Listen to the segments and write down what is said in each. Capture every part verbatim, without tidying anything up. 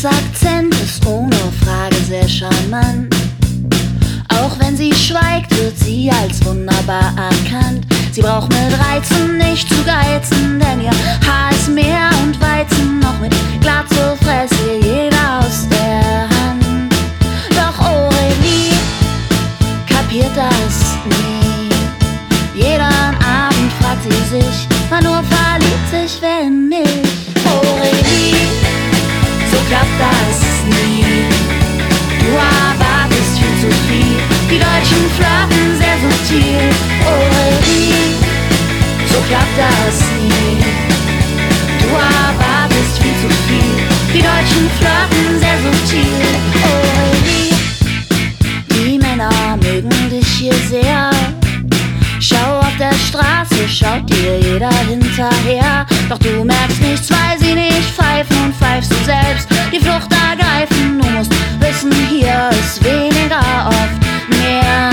Aurélies Akzent ist ohne Frage sehr charmant. Auch wenn sie schweigt, wird sie als wunderbar erkannt. Sie braucht mit Reizen nicht zu geizen, denn ihr Haar ist Meer und Weizen. Noch mit Glatze fresst ihr jeder aus der Hand. Doch Aurélie kapiert das nie. Jeden Abend fragt sie sich, wann nur verliebt sich wer in mich. Aurélie, so klappt das nie. Du erwartest viel zu viel, die Deutschen flirten sehr subtil. Aurélie, so klappt das nie. Du erwartest viel zu viel, die Deutschen flirten sehr subtil. Aurélie, die Männer mögen dich hier sehr. Schau auf der Straße, schaut dir jeder hinterher. Doch du merkst nichts, weil sie nicht pfeifen und pfeifst du selbst die Flucht ergreifen. Du musst wissen, hier ist weniger oft mehr.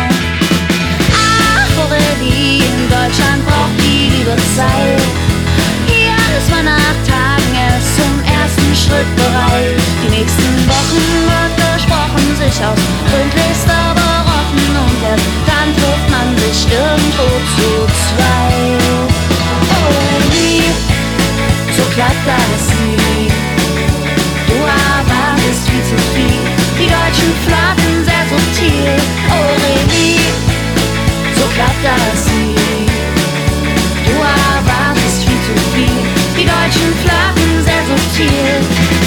Ach, Aurélie, in Deutschland braucht die Liebe Zeit. Hier ist man nach Tagen erst zum ersten Schritt bereit. Die nächsten Wochen wird gesprochen, sich aus gründlichster beroffen. Und erst dann trifft man sich irgendwo zu zweit. Aurélie, so klappt das nie. Du erwartest viel zu viel, die Deutschen flirten sehr subtil. Aurélie, so klappt das nie. Du erwartest viel zu viel, die Deutschen flirten sehr subtil.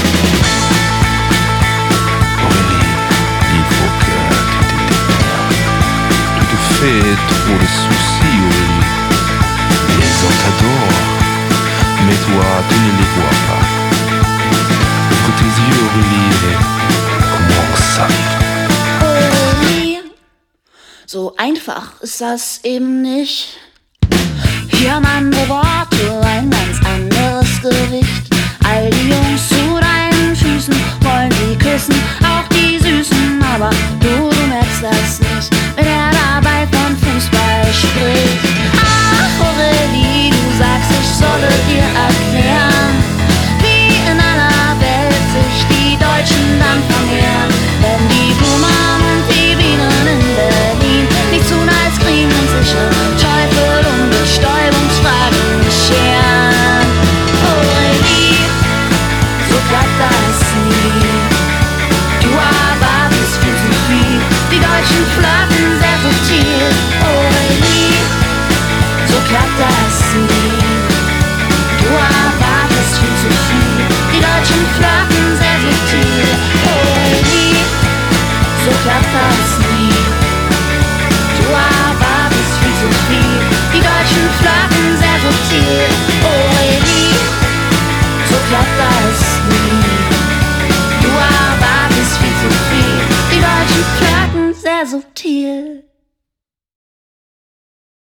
Fais trop de soucis, Aurélie. Les gens t'adorent, mais toi, tu ne les vois pas. Ouvre tes yeux, Aurélie, et commence à vivre. Aurélie, so einfach ist das eben nicht. Hier haben andere Worte, ein ganz anderes Gewicht. All die Jungs zu deinen Füßen wollen sie küssen, auch die Süßen, aber du, du